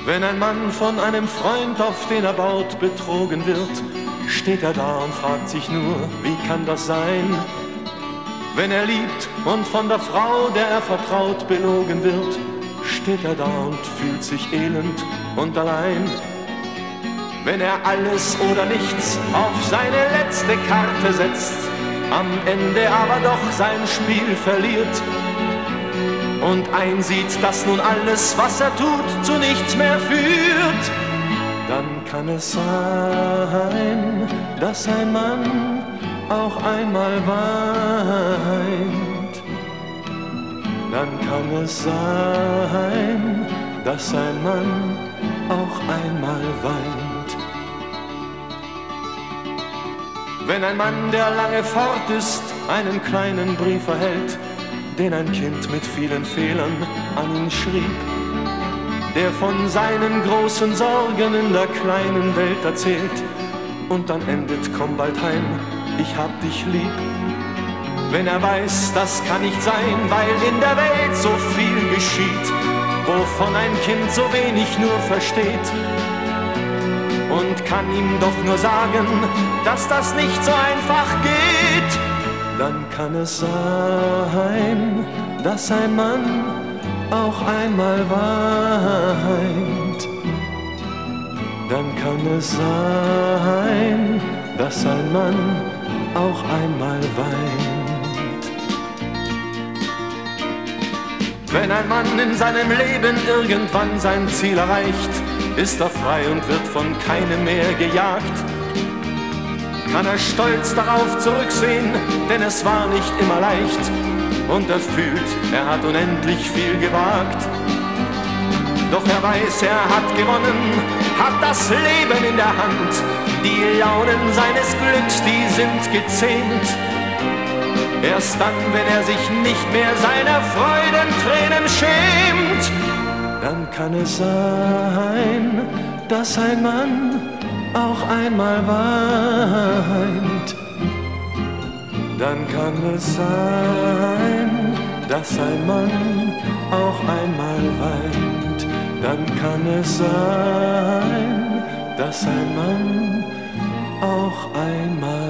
Wenn ein Mann von einem Freund, auf den er baut, betrogen wird, steht er da und fragt sich nur, wie kann das sein? Wenn er liebt und von der Frau, der er vertraut, belogen wird, steht er da und fühlt sich elend und allein. Wenn er alles oder nichts auf seine letzte Karte setzt, am Ende aber doch sein Spiel verliert und einsieht, dass nun alles, was er tut, zu nichts mehr führt, dann kann es sein, dass ein Mann auch einmal weint. Dann kann es sein, dass ein Mann auch einmal weint. Wenn ein Mann, der lange fort ist, einen kleinen Brief erhält, den ein Kind mit vielen Fehlern an ihn schrieb, der von seinen großen Sorgen in der kleinen Welt erzählt und dann endet, komm bald heim, ich hab dich lieb. Wenn er weiß, das kann nicht sein, weil in der Welt so viel geschieht, wovon ein Kind so wenig nur versteht, und kann ihm doch nur sagen, dass das nicht so einfach geht, dann kann es sein, dass ein Mann auch einmal weint. Dann kann es sein, dass ein Mann auch einmal weint. Wenn ein Mann in seinem Leben irgendwann sein Ziel erreicht, ist er frei und wird von keinem mehr gejagt. Kann er stolz darauf zurücksehen, denn es war nicht immer leicht, und er fühlt, er hat unendlich viel gewagt. Doch er weiß, er hat gewonnen, hat das Leben in der Hand. Die Launen seines Glücks, die sind gezähmt. Erst dann, wenn er sich nicht mehr seiner Freudentränen schämt, dann kann es sein, dass ein Mann auch einmal weint. Dann kann es sein, dass ein Mann auch einmal weint. Dann kann es sein, dass ein Mann auch einmal